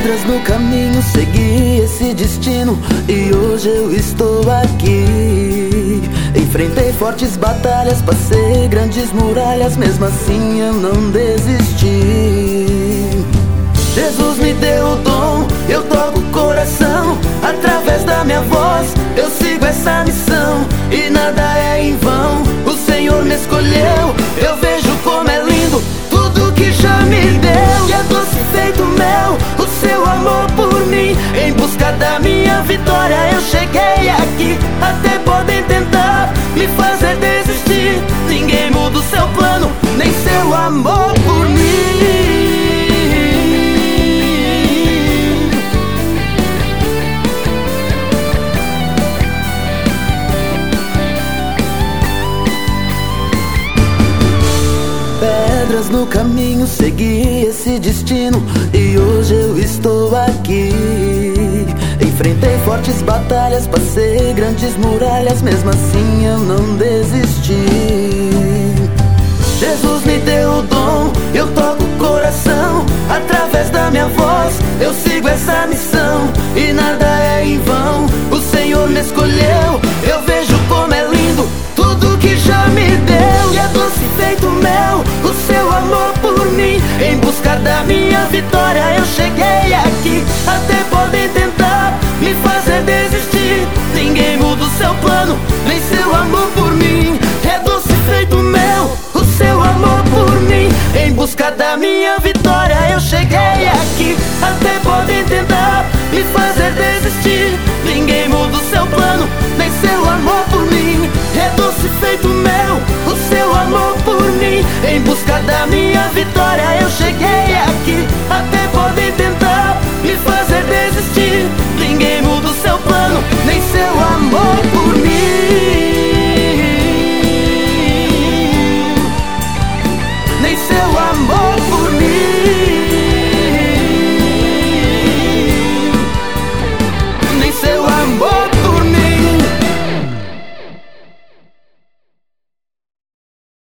Pedras no caminho, segui esse destino e hoje eu estou aqui. Enfrentei fortes batalhas, passei grandes muralhas, mesmo assim eu não desisti. Jesus me deu o dom, eu toco o coração. Através da minha voz eu sigo essa missão e nada é em vão. O Senhor me escolheu, eu vejo como é lindo tudo que já me deu. E é doce feito mel o seu amor por mim. Em busca da minha vitória eu cheguei aqui. Até podem tentar me fazer desistir, ninguém muda o seu plano, nem seu amor por mim. Pedras no caminho, segui esse destino e hoje eu estou aqui. Enfrentei fortes batalhas, passei grandes muralhas, mesmo assim eu não desisti. Jesus me deu o dom, eu toco o coração. Através da minha voz eu sigo essa missão e nada